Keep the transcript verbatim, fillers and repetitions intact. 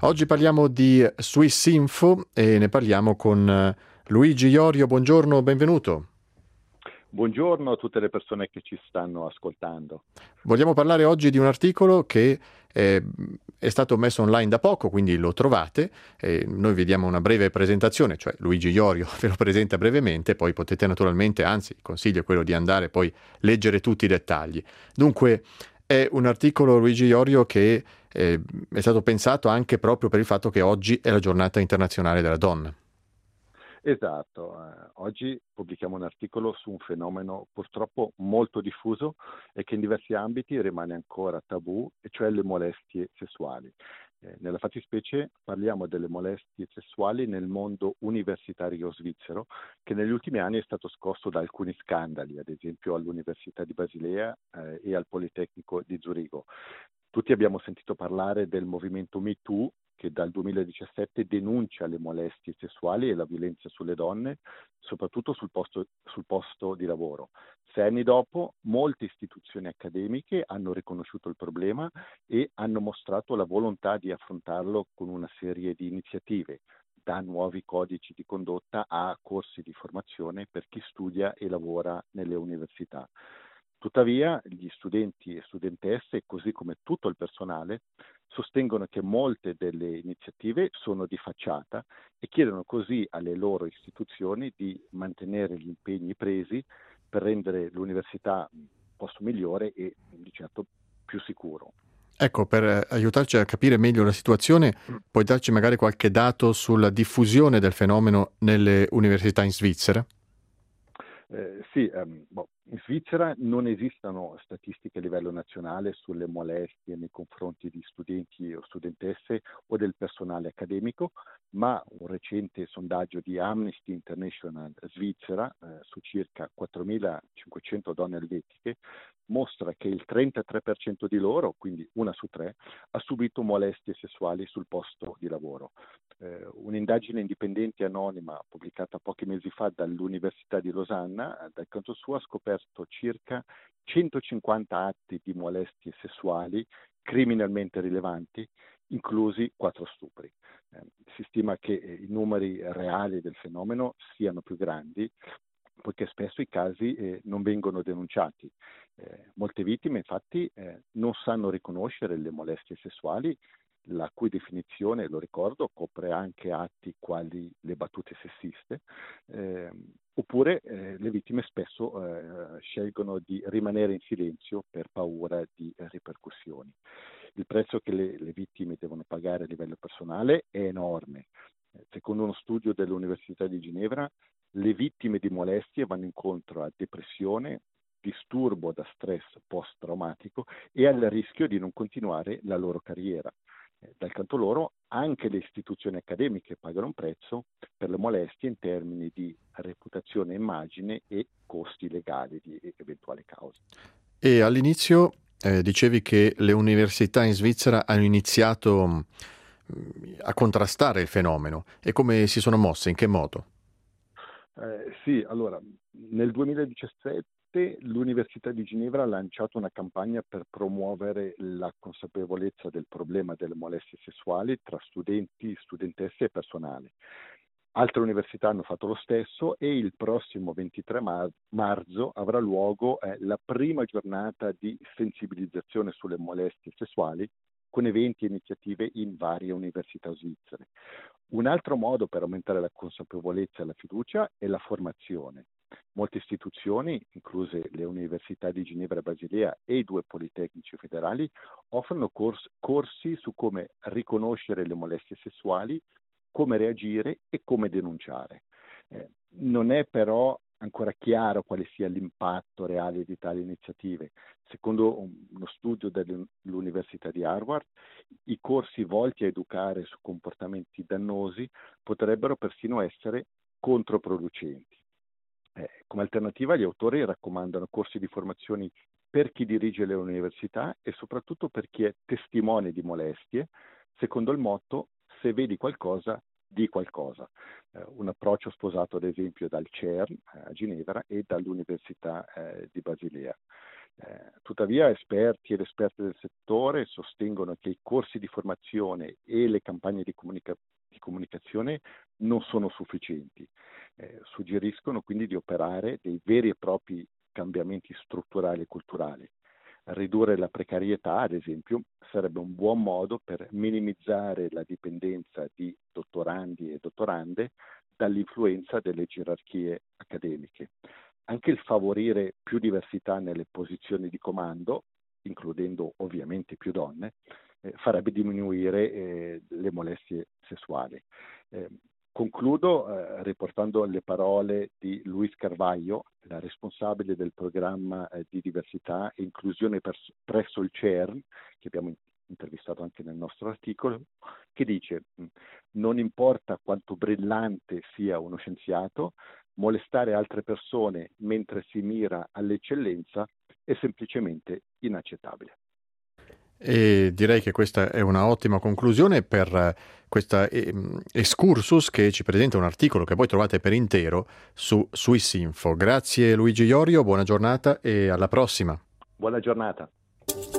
Oggi parliamo di Swiss Info e ne parliamo con eh, Luigi Iorio. Buongiorno, benvenuto. Buongiorno a tutte le persone che ci stanno ascoltando. Vogliamo parlare oggi di un articolo che eh, è stato messo online da poco, quindi lo trovate. E noi vi diamo una breve presentazione, cioè Luigi Iorio ve lo presenta brevemente, poi potete naturalmente, anzi il consiglio è quello di andare poi leggere tutti i dettagli. Dunque è un articolo, Luigi Iorio, che eh, è stato pensato anche proprio per il fatto che oggi è la giornata internazionale della donna. Esatto, eh, oggi pubblichiamo un articolo su un fenomeno purtroppo molto diffuso e che in diversi ambiti rimane ancora tabù, e cioè le molestie sessuali. Eh, nella fattispecie parliamo delle molestie sessuali nel mondo universitario svizzero, che negli ultimi anni è stato scosso da alcuni scandali, ad esempio all'Università di Basilea eh, e al Politecnico di Zurigo. Tutti abbiamo sentito parlare del movimento MeToo, che dal duemiladiciassette denuncia le molestie sessuali e la violenza sulle donne, soprattutto sul posto, sul posto di lavoro. Sei anni dopo, molte istituzioni accademiche hanno riconosciuto il problema e hanno mostrato la volontà di affrontarlo con una serie di iniziative, da nuovi codici di condotta a corsi di formazione per chi studia e lavora nelle università. Tuttavia, gli studenti e studentesse, così come tutto il personale, sostengono che molte delle iniziative sono di facciata e chiedono così alle loro istituzioni di mantenere gli impegni presi per rendere l'università un posto migliore e di certo più sicuro. Ecco, per eh, aiutarci a capire meglio la situazione, puoi darci magari qualche dato sulla diffusione del fenomeno nelle università in Svizzera? Eh, sì, ehm, boh, in Svizzera non esistono statistiche a livello nazionale sulle molestie nei confronti di studenti o studentesse o del personale accademico, ma un recente sondaggio di Amnesty International Svizzera eh, su circa quattromilacinquecento donne elvetiche mostra che il trentatré per cento di loro, quindi una su tre, ha subito molestie sessuali sul posto di lavoro. Eh, un'indagine indipendente e anonima pubblicata pochi mesi fa dall'Università di Losanna, eh, dal canto suo ha scoperto circa centocinquanta atti di molestie sessuali criminalmente rilevanti, inclusi quattro stupri. Eh, si stima che eh, i numeri reali del fenomeno siano più grandi, poiché spesso i casi eh, non vengono denunciati. Eh, molte vittime infatti eh, non sanno riconoscere le molestie sessuali, la cui definizione, lo ricordo, copre anche atti quali le battute sessiste, eh, oppure eh, le vittime spesso eh, scelgono di rimanere in silenzio per paura di eh, ripercussioni. Il prezzo che le, le vittime devono pagare a livello personale è enorme. Eh, Secondo uno studio dell'Università di Ginevra, le vittime di molestie vanno incontro a depressione, disturbo da stress post-traumatico e al rischio di non continuare la loro carriera. Eh, Dal canto loro, anche le istituzioni accademiche pagano un prezzo per le molestie in termini di reputazione e immagine e costi legali di eventuali cause. E all'inizio eh, dicevi che le università in Svizzera hanno iniziato mh, a contrastare il fenomeno e come si sono mosse, in che modo? Eh, sì, allora, nel duemiladiciassette l'Università di Ginevra ha lanciato una campagna per promuovere la consapevolezza del problema delle molestie sessuali tra studenti, studentesse e personale. Altre università hanno fatto lo stesso e il prossimo ventitré mar- marzo avrà luogo eh, la prima giornata di sensibilizzazione sulle molestie sessuali con eventi e iniziative in varie università svizzere. Un altro modo per aumentare la consapevolezza e la fiducia è la formazione. Molte istituzioni, incluse le università di Ginevra e Basilea e i due politecnici federali, offrono cors- corsi su come riconoscere le molestie sessuali, come reagire e come denunciare. Eh, non è però ancora chiaro quale sia l'impatto reale di tali iniziative. Secondo uno studio dell'Università di Harvard, i corsi volti a educare su comportamenti dannosi potrebbero persino essere controproducenti. Eh, come alternativa, gli autori raccomandano corsi di formazione per chi dirige le università e soprattutto per chi è testimone di molestie, secondo il motto se vedi qualcosa, di qualcosa. Eh, un approccio sposato ad esempio dal CERN eh, a Ginevra e dall'Università eh, di Basilea. Eh, tuttavia esperti ed esperte del settore sostengono che i corsi di formazione e le campagne di, comunica- di comunicazione non sono sufficienti. Eh, suggeriscono quindi di operare dei veri e propri cambiamenti strutturali e culturali. Ridurre la precarietà, ad esempio, sarebbe un buon modo per minimizzare la dipendenza di dottorandi e dottorande dall'influenza delle gerarchie accademiche. Anche il favorire più diversità nelle posizioni di comando, includendo ovviamente più donne, eh, farebbe diminuire eh, le molestie sessuali. Eh, concludo eh, riportando le parole di Luis Carvalho, la responsabile del programma eh, di diversità e inclusione pers- presso il CERN, che abbiamo intervistato anche nel nostro articolo, che dice: non importa quanto brillante sia uno scienziato, molestare altre persone mentre si mira all'eccellenza è semplicemente inaccettabile. E direi che questa è una ottima conclusione per questa excursus che ci presenta un articolo che poi trovate per intero su Swissinfo. Grazie Luigi Iorio, buona giornata e alla prossima. Buona giornata.